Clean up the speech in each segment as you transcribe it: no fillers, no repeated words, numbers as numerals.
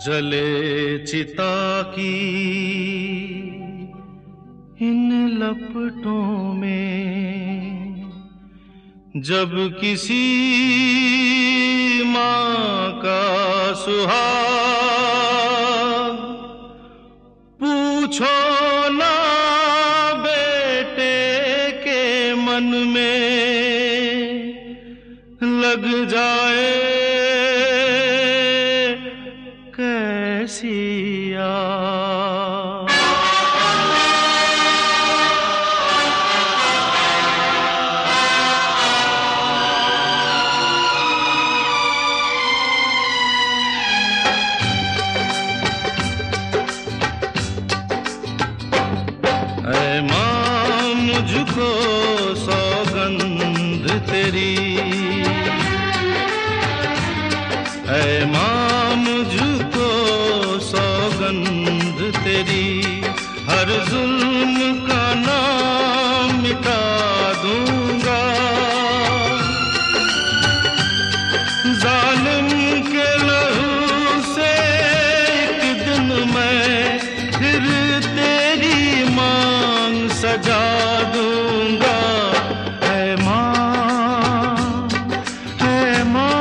जले चिता की इन लपटों में, जब किसी माँ का सुहाग, पूछो ना बेटे के मन में लग जाए कैसी याद। ऐ माँ मुझको सौगंध तेरी, ऐ माँ मुझको सौगंध तेरी, हर जुल्म का नाम मिटा दूंगा। जालिम के लहू से एक दिन मैं फिर तेरी मांग सजा दूंगा। है माँ, है माँ।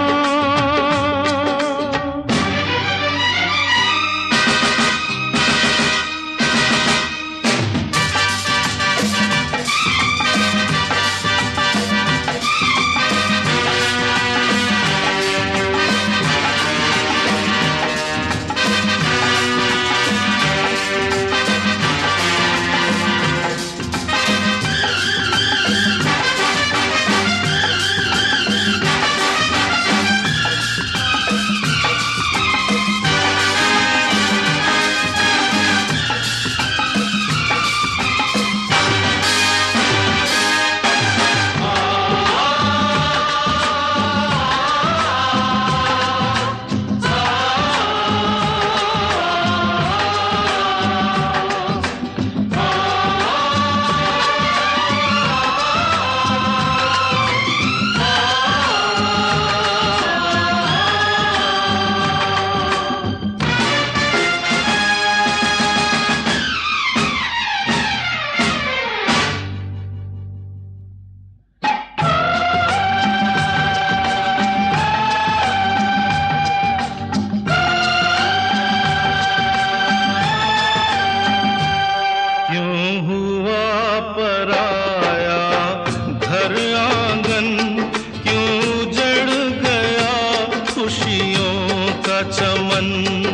चमन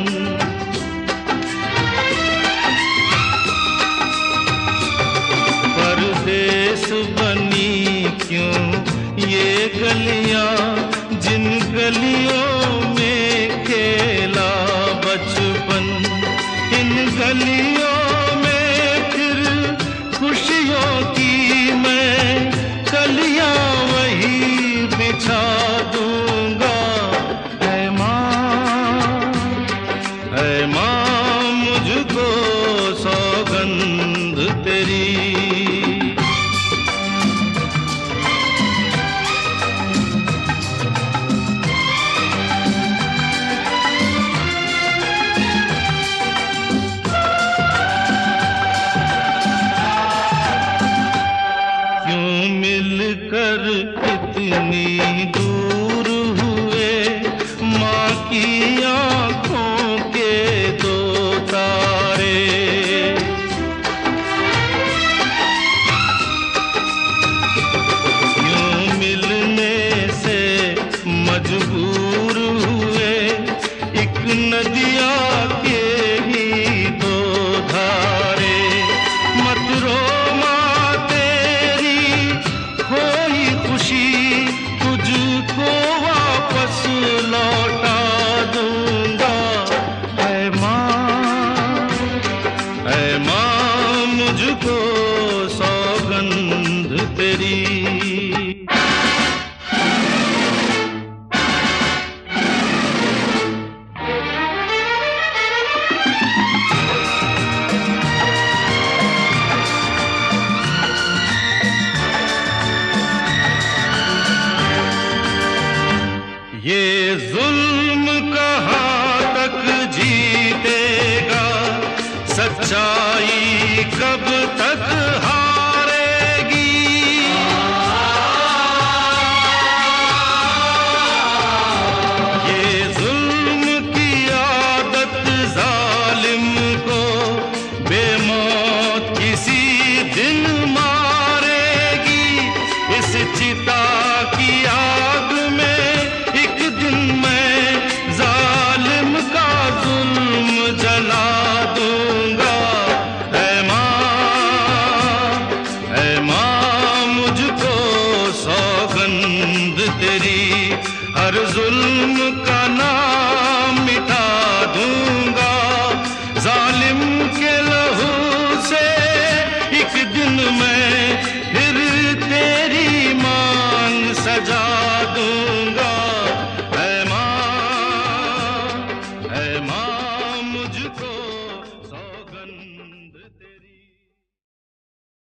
परदेस बनी क्यों ये गलियां, जिन गलियों में खेला बचपन। इन गलियों में फिर खुशियों की मैं कलियां वही बिछा दूंगा। ऐ माँ मुझको सौगंध तेरी, क्यों मिलकर इतनी दूर हुए माँ की आँखों के दो तारे। क्यों मिलने से मजबूर हुए एक नदिया के ही दो धारे। मत रो माँ तेरी खोई खुशी तुझको वापस लौटा दूंगा। ऐ माँ मुझको सौगंध तेरी। ये जुल्म कहाँ तक जी सच्चाई कब तक हारेगी। ये जुल्म की आदत जालिम को बेमौत किसी दिन मारेगी। इस चिता की आग में एक दिन मैं जालिम का जुल्म जला दूंगा। ऐ माँ मुझको सौगंध तेरी, हर जुल्म का नाम मिटा दूंगा। जालिम के लहू से एक दिन मैं फिर तेरी मांग सजा दूंगा।